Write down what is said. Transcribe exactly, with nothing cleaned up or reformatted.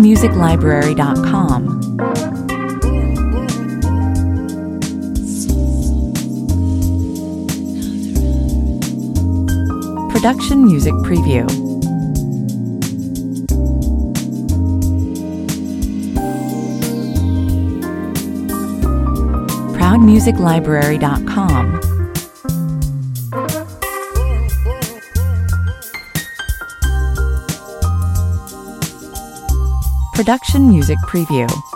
music library dot com. Production Music Preview. proud music library dot com. Production Music Preview.